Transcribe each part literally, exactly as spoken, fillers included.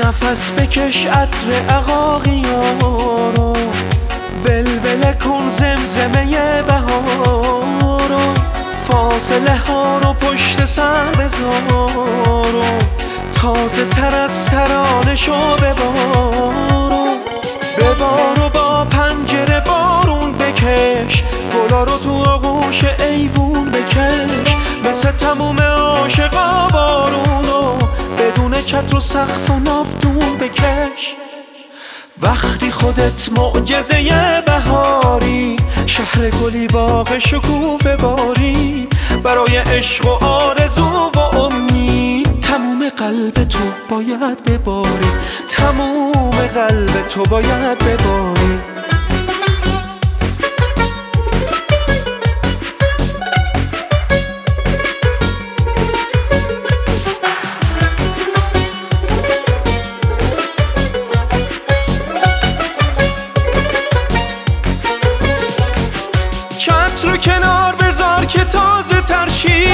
نفس بکش عطر عقاقیارو، ولوله کن زمزمه بهارو، فاصله ها رو پشت سر بذارو، تازه تر از ترانه شو ببارو. ببارو با پنجره بارون بکش، گلا رو تو آغوش ایوون بکش، مثل تموم عاشقا بارونو بدون چتر و سقف و ناودون بکش. وقتی خودت معجزه بهاری، شهر گلی باغ شکوفه باری، برای عشق و آرزو و امید تموم قلب تو باید بباری، تموم قلب تو باید بباری. چتر رو کنار بذار که تازه ترشی،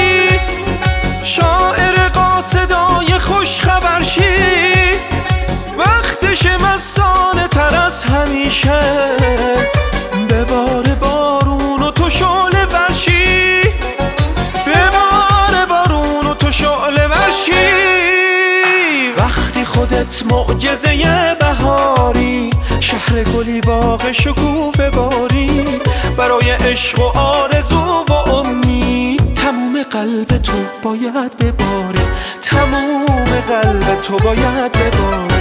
شاعر قاصدای خوش خبر شی، وقتش مستانه تر از همیشه، ببار بارون و تو شعله ورشی، ببار بارون و تو شعله ورشی. وقتی خودت معجزه بهاری، شهر گلی باغ شکوفه باری، برای عشق و آرزو و امید تموم قلب تو باید بباری، تموم قلب تو باید بباری.